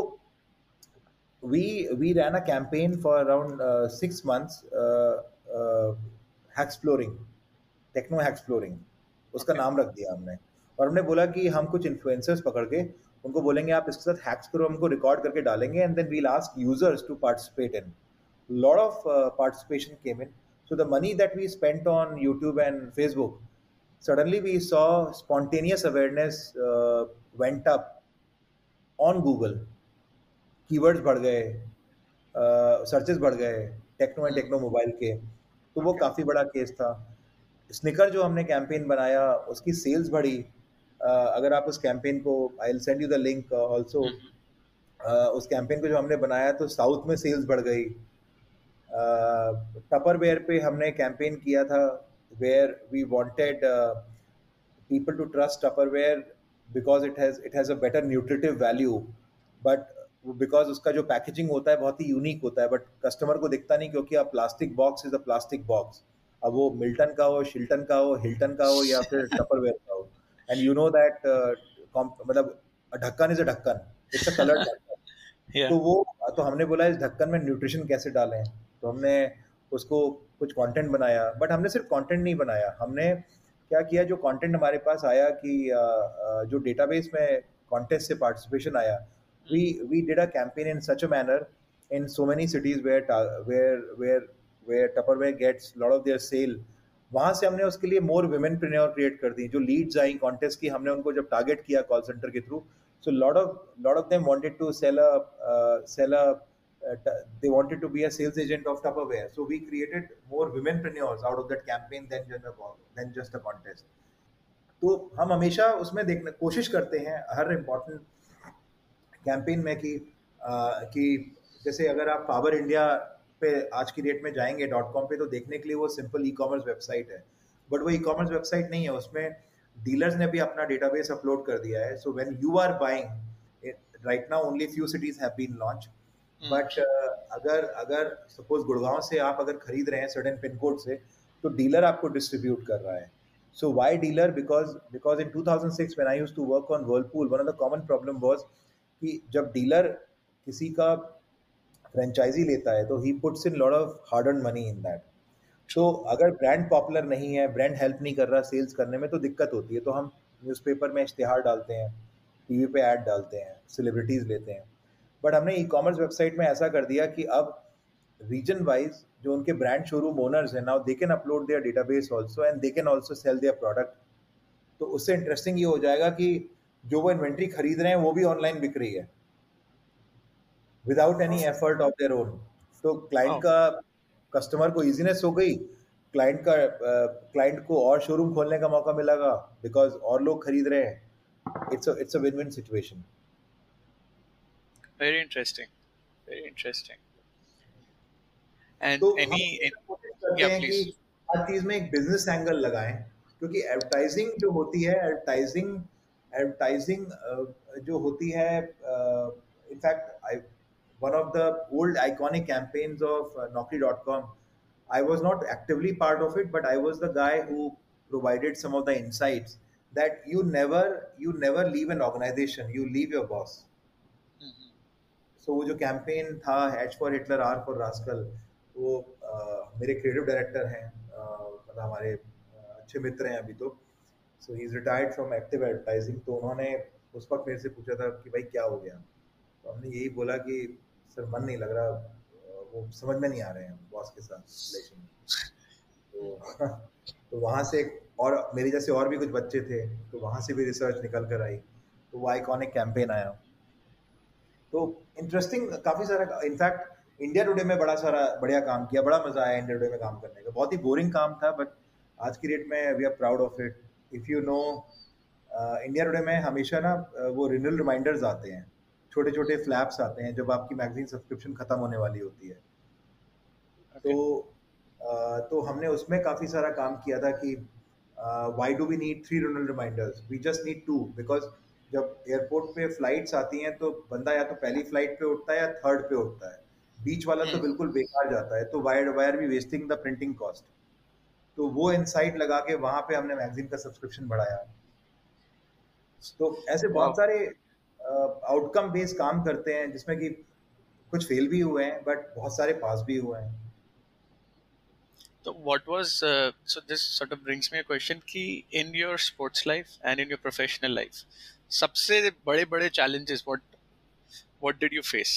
we ran a campaign for around 6 months, hacksploring, Tecno hacksploring उसका Okay. नाम रख दिया हमने। और हमने बोला कि हम कुछ इन्फ्लुएंसर्स पकड़ के उनको बोलेंगे आप इसके साथ हैक्स करो, हमको रिकॉर्ड करके डालेंगे, and then we'll ask users to participate in. Lot of participation came in. So the money that we spent on YouTube and Facebook, suddenly we saw spontaneous awareness went up on Google, keywords बढ़ गए, searches बढ़ गए Tecno and Hmm. Tecno mobile के। तो वो Okay. काफ़ी बड़ा case था। स्निकर जो हमने कैंपेन बनाया उसकी सेल्स बढ़ी। अगर आप उस कैंपेन को, I will send you the link also, Hmm. उस कैंपेन को जो हमने बनाया तो साउथ में सेल्स बढ़ गई। टपरवेयर पे हमने कैंपेन किया था, where we wanted people to trust Tupperware because it has a better nutritive value, but because उसका जो पैकेजिंग होता है बहुत ही यूनिक होता है, बट कस्टमर को दिखता नहीं, क्योंकि अब plastic box is a plastic box. अब वो मिल्टन का हो, शिल्टन का हो, हिल्टन का हो, या फिर टपरवेयर का हो, एंड यू नो दैट, मतलब ढक्कन इज अ ढक्कन, इट्स अ कलर ढक्कन। Yeah. तो वो, तो हमने बोला इस ढक्कन में न्यूट्रिशन कैसे डालें, तो हमने उसको कुछ कंटेंट बनाया। बट हमने सिर्फ कंटेंट नहीं बनाया, हमने क्या किया, जो कंटेंट हमारे पास आया कि जो डेटाबेस में कॉन्टेस्ट से पार्टिसिपेशन आया, we we did a campaign in such a manner in so many cities where where Tupperware gets lot of their sale. वहां से हमने उसके लिए मोर वुमेनप्रेन्योर क्रिएट कर दी। जो लीड्स आई कॉन्टेस्ट की, हमने उनको जब टारगेट किया कॉल सेंटर के through, so lot of them wanted to sell a they wanted to be a sales agent of Tupperware. So we created more womenpreneurs out of that campaign than just a contest. तो हम हमेशा उसमें देखने कोशिश करते हैं हर important campaign में कि जैसे अगर आप पावर इंडिया पे आज की डेट में जाएंगे .com पे, तो देखने के लिए वो सिंपल ई कॉमर्स वेबसाइट है, बट वो ई कॉमर्स वेबसाइट नहीं है, उसमें डीलर्स ने भी अपना डेटाबेस अपलोड कर दिया है। So when you are buying right now, only few cities have been launch, Hmm. But अगर अगर सपोज गुड़गांव से आप अगर खरीद रहे हैं सर्टेन पिन कोड से, तो डीलर आपको डिस्ट्रीब्यूट कर रहा है। So why dealer? Because in 2006 when I used to work on Whirlpool, one of the common problem was कि जब डीलर किसी का फ्रेंचाइजी लेता है, तो he puts in lot of hard earn money in that. तो True. अगर brand popular नहीं है, ब्रांड हेल्प नहीं कर रहा सेल्स करने में, तो दिक्कत होती है। तो हम न्यूज़पेपर में इश्तिहार डालते हैं, टीवी पे ऐड डालते हैं, सेलिब्रिटीज़ लेते हैं। बट हमने ई कॉमर्स वेबसाइट में ऐसा कर दिया कि अब रीजन वाइज जो उनके ब्रांड शोरूम ओनर्स हैं, now they can upload their database also, and they can also sell their product. तो उससे इंटरेस्टिंग ये हो जाएगा कि जो वो इन्वेंट्री खरीद रहे हैं वो भी ऑनलाइन बिक रही है without any effort of their own. तो क्लाइंट Wow. का, कस्टमर को इजीनेस हो गई, क्लाइंट को और शोरूम खोलने का मौका मिलेगा बिकॉज और लोग खरीद रहे हैं। It's a win win situation. Very interesting. Very interesting. And तो हम any, कोशिश करते yeah, हैं कि please. हर चीज में एक बिजनेस एंगल लगाएं, क्योंकि एडवर्टाइजिंग जो होती है, एडवर्टाइजिंग एडवर्टाइजिंग जो होती है, in fact I one of the old iconic campaigns of naukri.com, I was not actively part of it, but I was the guy who provided some of the insights that you never leave an organization, you leave your boss. Mhm. So वो जो campaign था, H for Hitler R for rascal, वो मेरे creative director हैं, मतलब हमारे अच्छे मित्र हैं अभी तो। So he is retired from active advertising, तो उन्होंने उस वक्त मेरे से पूछा था कि भाई क्या हो गया, तो हमने यही बोला कि सर मन नहीं लग रहा, वो समझ में नहीं आ रहे हैं बॉस के साथ रिलेशन। तो तो वहाँ से और मेरे जैसे और भी कुछ बच्चे थे, तो वहाँ से भी रिसर्च निकल कर आई, तो वो आइकॉनिक कैंपेन आया। तो इंटरेस्टिंग काफ़ी सारा, इनफैक्ट इंडिया टुडे में बड़ा सारा बढ़िया काम किया, बड़ा मजा आया इंडिया टुडे में काम करने का। बहुत ही बोरिंग काम था, बट आज की डेट में we are proud of it. If you know, India Today में हमेशा ना वो रिन्यूअल रिमाइंडर्स आते हैं, छोटे छोटे फ्लैप्स आते हैं जब आपकी मैगजीन सब्सक्रिप्शन खत्म होने वाली होती है। तो Okay. तो हमने उसमें काफ़ी सारा काम किया था कि why do we need 3 reminders, we just need 2, because जब एयरपोर्ट पे फ्लाइट्स आती हैं तो बंदा या तो पहली फ्लाइट पे उठता है या थर्ड पे उठता है, बीच वाला तो Hmm. बिल्कुल बेकार जाता है, तो why why are we wasting the printing cost. तो वो इनसाइट लगा के वहाँ पे हमने मैगजीन का सब्सक्रिप्शन बढ़ाया। तो ऐसे बहुत Wow. सारे आउटकम बेस्ड काम करते हैं, जिसमें कि कुछ फेल भी हुए हैं बट बहुत सारे पास भी हुए हैं। So what was so this sort of brings me a question कि in your sports life and in your professional life सबसे बड़े बड़े challenges what did you face?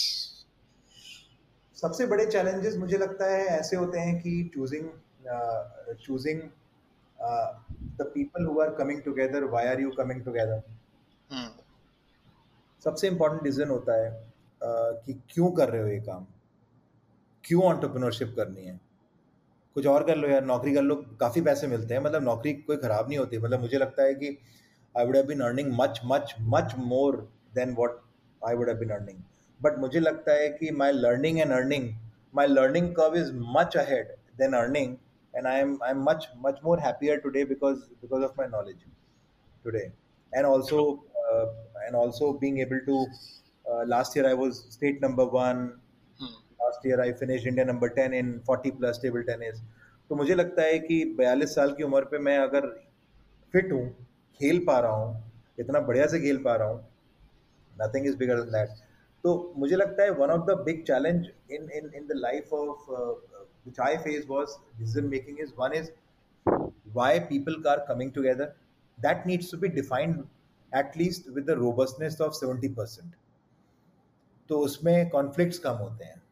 सबसे बड़े चैलेंजेस मुझे लगता है ऐसे होते हैं कि choosing the people who are coming together, why are you coming together. Hmm. सबसे इम्पोर्टेंट डिसीजन होता है कि क्यों कर रहे हो ये काम, क्यों एंटरप्रेन्योरशिप करनी है। कुछ और कर लो यार, नौकरी कर लो, काफ़ी पैसे मिलते हैं, मतलब नौकरी कोई ख़राब नहीं होती। मतलब मुझे लगता है कि I would have been earning much much much more than what I would have been earning, but मुझे लगता है कि my learning curve is much ahead than earning, and I am much more happier today because of my knowledge today, and also True. being able to, last year I was state number 1, Hmm. last year I finished India number 10 in 40 plus table tennis। तो मुझे लगता है कि 42 साल की उम्र पे मैं अगर फिट हूँ, खेल पा रहा हूँ, इतना बढ़िया से खेल पा रहा हूँ, nothing is bigger than that. तो मुझे लगता है one of the big challenge in the life of which I faced was decision making is one is why people are coming together. That needs to be defined at least with the robustness of 70%, तो उसमें conflicts कम होते हैं।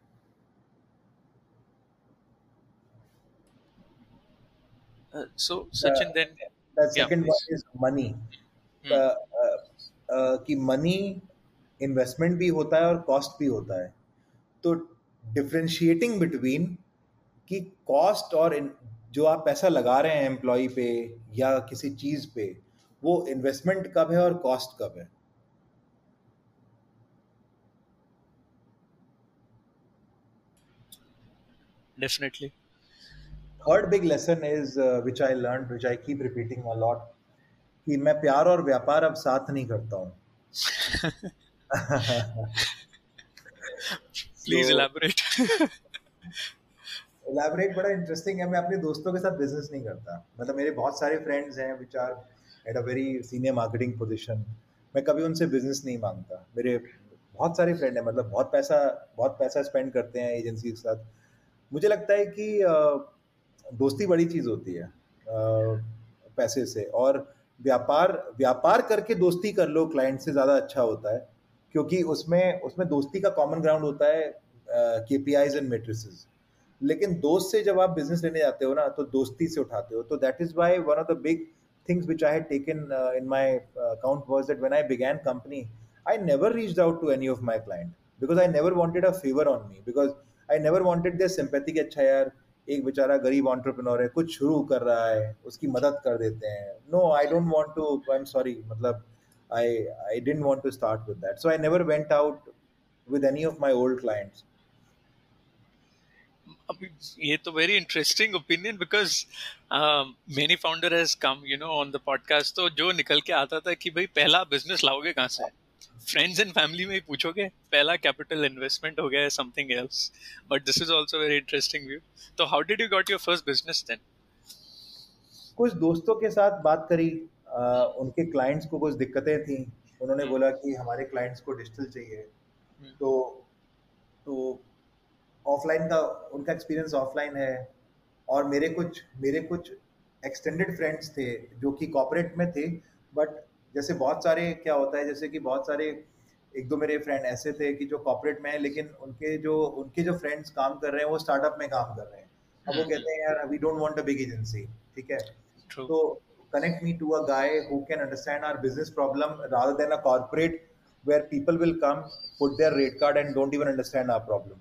So Sachin, The, then the yeah, second one please. is money। Hmm. कि money investment भी होता है और cost भी होता है, तो डिफ्रेंशिएटिंग बिटवीन कि कॉस्ट और जो आप पैसा लगा रहे हैं एम्प्लॉय पे या किसी चीज़ पे, वो इन्वेस्टमेंट कब है और कॉस्ट कब है। Definitely. Third big lesson is which I learn, which I keep repeating a lot, कि मैं प्यार और व्यापार अब साथ नहीं करता हूँ। Please so elaborate. एलैबोरेट बड़ा इंटरेस्टिंग है। मैं अपने दोस्तों के साथ बिजनेस नहीं करता, मतलब मेरे बहुत सारे फ्रेंड्स हैं which are at a very senior marketing position, मैं कभी उनसे बिजनेस नहीं मांगता। मेरे बहुत सारे फ्रेंड हैं, मतलब बहुत पैसा स्पेंड करते हैं एजेंसी के साथ। मुझे लगता है कि दोस्ती बड़ी चीज़ होती है पैसे से, और व्यापार व्यापार करके दोस्ती कर लो क्लाइंट से ज़्यादा अच्छा होता है, क्योंकि उसमें उसमें दोस्ती का कॉमन ग्राउंड होता है केपीआईज एंड मेट्रिसेस। लेकिन दोस्त से जब आप बिजनेस लेने जाते हो ना, तो दोस्ती से उठाते हो। तो that is why one of the big things which I had taken in my account was that when I began company, I never reached out to any of my client because I never wanted a favor on me, because I never wanted their sympathy कि अच्छा यार एक बेचारा गरीब entrepreneur है, कुछ शुरू कर रहा है, उसकी मदद कर देते हैं। No, I don't want to, I'm sorry, मतलब I I didn't want to start with that, so I never went out with any of my old clients। अभी ये तो very interesting opinion because many founder has come on the podcast, तो जो निकल के आता था कि भाई पहला बिजनेस लाओगे कहाँ से, फ्रेंड्स एंड फैमिली में ही पूछोगे, पहला कैपिटल इन्वेस्टमेंट हो गया है something else, but this is also very interesting view. तो how did you got your first business then? कुछ दोस्तों के साथ बात करी, उनके क्लाइंट्स को कुछ दिक्कतें थी, उन्होंने बोला कि हमारे क्लाइंट्स को डिजिटल चाहिए। तो तो ऑफलाइन का उनका एक्सपीरियंस ऑफलाइन है, और मेरे कुछ एक्सटेंडेड फ्रेंड्स थे जो कि कॉर्पोरेट में थे। बट जैसे बहुत सारे क्या होता है, जैसे कि बहुत सारे एक दो मेरे फ्रेंड ऐसे थे कि जो कॉर्पोरेट में है, लेकिन उनके जो फ्रेंड्स काम कर रहे हैं वो स्टार्टअप में काम कर रहे हैं। अब वो कहते हैं यार we don't want a big agency, ठीक है। ट्रू। तो connect me to a guy who can understand our business problem rather than a corporate where people will come, put their rate card and don't even understand our problem.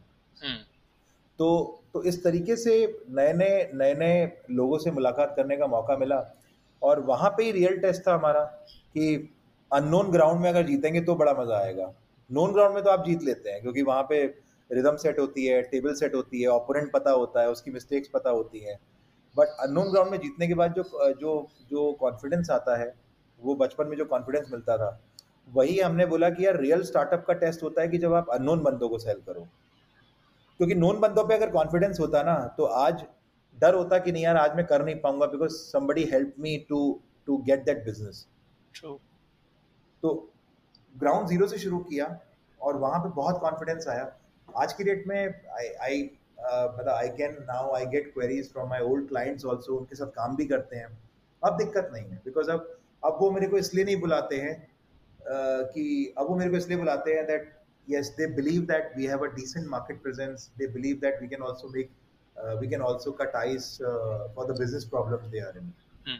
तो इस तरीके से नए नए लोगों से मुलाकात करने का मौका मिला, और वहाँ पे ही रियल टेस्ट था हमारा कि अननोन ग्राउंड में अगर जीतेंगे तो बड़ा मजा आएगा। नोन ग्राउंड में तो आप जीत लेते हैं क्योंकि वहाँ पे रिदम सेट होती है, टेबल सेट होती है, ओपोनेंट पता होता है, उसकी मिस्टेक्स पता होती हैं। बट अननोन ग्राउंड में जीतने के बाद जो जो जो कॉन्फिडेंस आता है, वो बचपन में जो कॉन्फिडेंस मिलता था, वही हमने बोला कि यार रियल स्टार्टअप का टेस्ट होता है कि जब आप अननोन बंदों को सेल करो। क्योंकि नोन बंदों पे अगर कॉन्फिडेंस होता ना, तो आज डर होता कि नहीं यार आज मैं कर नहीं पाऊंगा because somebody help me to get that business. True. तो ग्राउंड जीरो से शुरू किया और वहां पे बहुत कॉन्फिडेंस आया। आज की डेट में आई आई मतलब I can now I get queries from my old clients also, उनके साथ काम भी करते हैं। अब दिक्कत नहीं है बिकॉज अब वो मेरे को इसलिए नहीं बुलाते हैं कि अब वो मेरे को इसलिए बुलाते हैं that yes they believe that we have a decent market presence, they believe that we can also cut ice for the business problems they are in.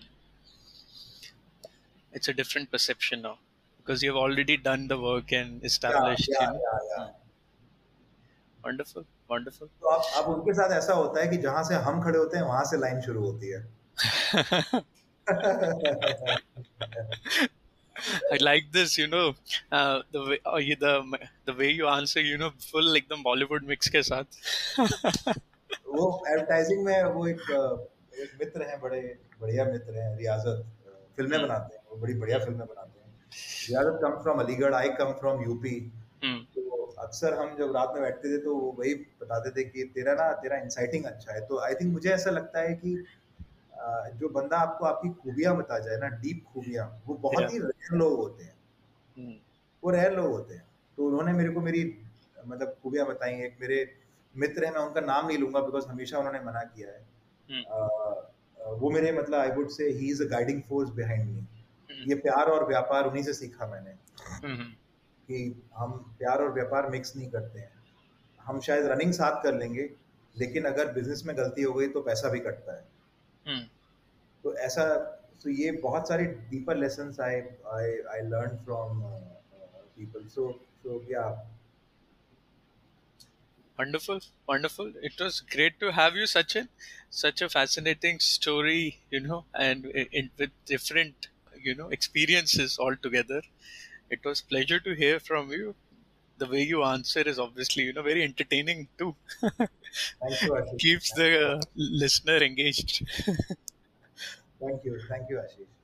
It's a different perception now because you've already done the work and Yeah, established, yeah, yeah, yeah. Wonderful, wonderful. तो अब उनके साथ ऐसा होता है कि जहां से हम खड़े होते हैं वहां से लाइन शुरू होती है। I like this, the way the way you answer, full like the Bollywood mix के साथ. वो एडवर्टाइजिंग में वो एक मित्र हैं, बड़े बढ़िया मित्र हैं, रियाजत, फिल्में बनाते हैं, वो बड़ी बढ़िया फिल्में बनाते हैं। Riyazat come from Aligarh, I come from UP. तो अक्सर हम जब रात में बैठते थे तो वो वही बताते थे कि तेरा इंसाइटिंग अच्छा है। तो आई थिंक मुझे ऐसा लगता है कि जो बंदा आपको आपकी खूबियां बता जाए ना, डीप खूबियां, वो बहुत Yeah. ही रेयर लोग होते हैं। वो रेयर लोग होते हैं। तो उन्होंने मेरे को मेरी मतलब खूबियां बताई। एक मेरे मित्र हैं, मैं उनका नाम नहीं लूंगा बिकॉज हमेशा उन्होंने मना किया है। वो मेरे मतलब I would say he is a guiding force behind me. ये प्यार और व्यापार उन्हीं से सीखा मैंने कि हम प्यार और व्यापार मिक्स नहीं करते हैं। हम शायद रनिंग साथ कर लेंगे, लेकिन अगर बिजनेस में गलती हो गई तो पैसा भी कटता है। तो ऐसा, तो ये बहुत सारे deeper lessons I I I learn from people. So yeah. Wonderful, wonderful. It was great to have you, Sachin. Such a fascinating story, and with different, experiences altogether. It was pleasure to hear from you. The way you answer is obviously, very entertaining too. Thank you, Ashish. Keeps the listener engaged. Thank you, Ashish.